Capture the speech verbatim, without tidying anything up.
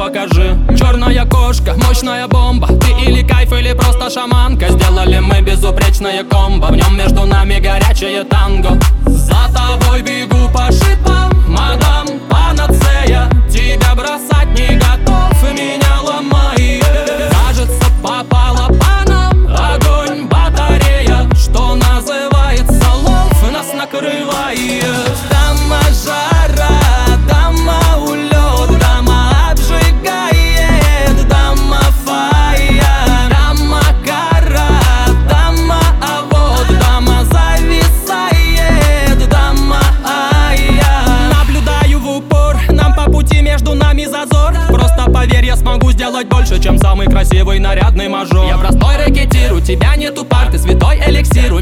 покажи. Черная кошка, мощная бомба. Ты или кайф, или просто шаманка. Сделали мы безупречное комбо. В нем между нами горячее танго. За тобой бегу по шипам, мадам панацея. Тебя бросать не готов, меня ломает. Кажется, попала по нам огонь батарея, что называется лов, нас накрывает. Дама жара, дама улет, дама обжигает, дама фая, дама гора, дама а вот дама зависает, дама ая. Наблюдаю в упор, нам по пути, между нами зазор. Просто поверь, я смогу сделать больше, чем самый красивый нарядный мажор. Я простой рэкетир, у тебя нету пар, ты святой эликсир.